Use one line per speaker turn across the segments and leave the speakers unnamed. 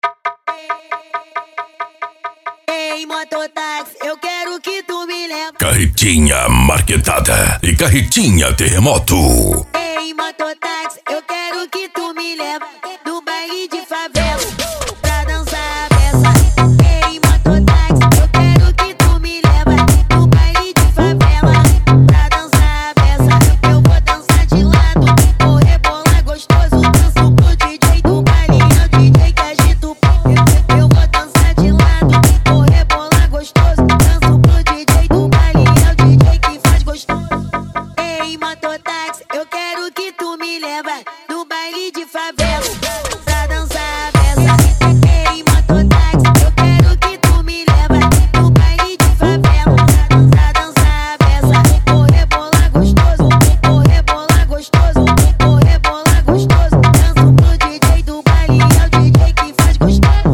Ei, mototáxi, eu quero que tu me leve.
Carretinha marquetada e carretinha terremoto.
Ei, mototáxi, eu quero que tu me leve no baile de favela pra dançar a beça. Ei, mototáxi, eu quero que tu me leve no baile de favela pra dançar a beça. Eu vou dançar de lado, vou rebolar gostoso, danço pro DJ do baile, é o DJ que agita o pau. Eu vou dançar de lado, vou rebolar gostoso, danço pro DJ do baile, é o DJ que faz gostoso. Ei, mototáxi, eu quero que tu me leva no baile de favela pra dançar a beça. Ei, mototáxi, eu quero que tu me leva no baile de favela pra dançar a beça. Vou rebolar gostoso, vou rebolar gostoso, vou rebolar gostoso, danço pro DJ do baile, é o DJ que faz gostoso.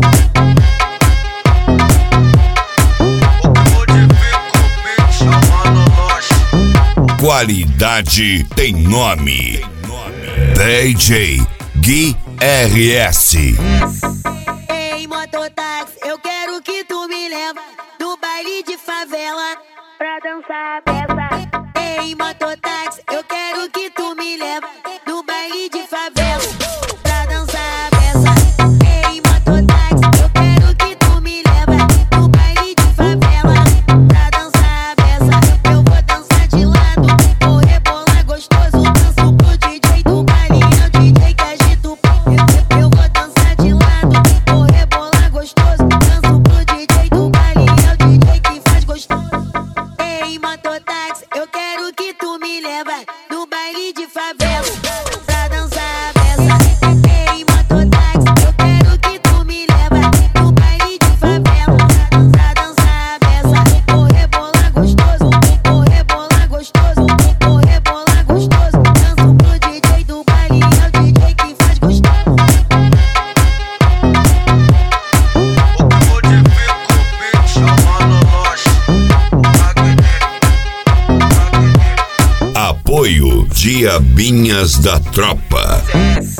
Qualidade tem nome. DJ Gui RS.
Ei, mototáxi, eu quero que tu me leva no baile de favela pra dançar a beça. Ei, mototáxi, eu quero que tu me leva no baile de favela pra dançar a beça. Ei, mototáxi, eu quero que tu me leva no baile de favela pra dançar a beça. Eu vou dançar de lado, vou rebolar gostoso, danço pro DJ do baile, é o DJ que agita o pau. Eu vou dançar de lado, vou rebolar gostoso, danço pro DJ do baile, é o DJ que faz gostoso. Ei, mototáxi, eu quero que tu me leva no baile de favela pra dançar a beça. Ei, mototáxi, eu quero que tu me leva no baile de favela pra dançar a beça. Vou rebolar gostoso, vou rebolar gostoso, vou rebolar gostoso, danço pro DJ do baile, é o DJ que faz gostoso.
Apoio Diabinhas da Tropa.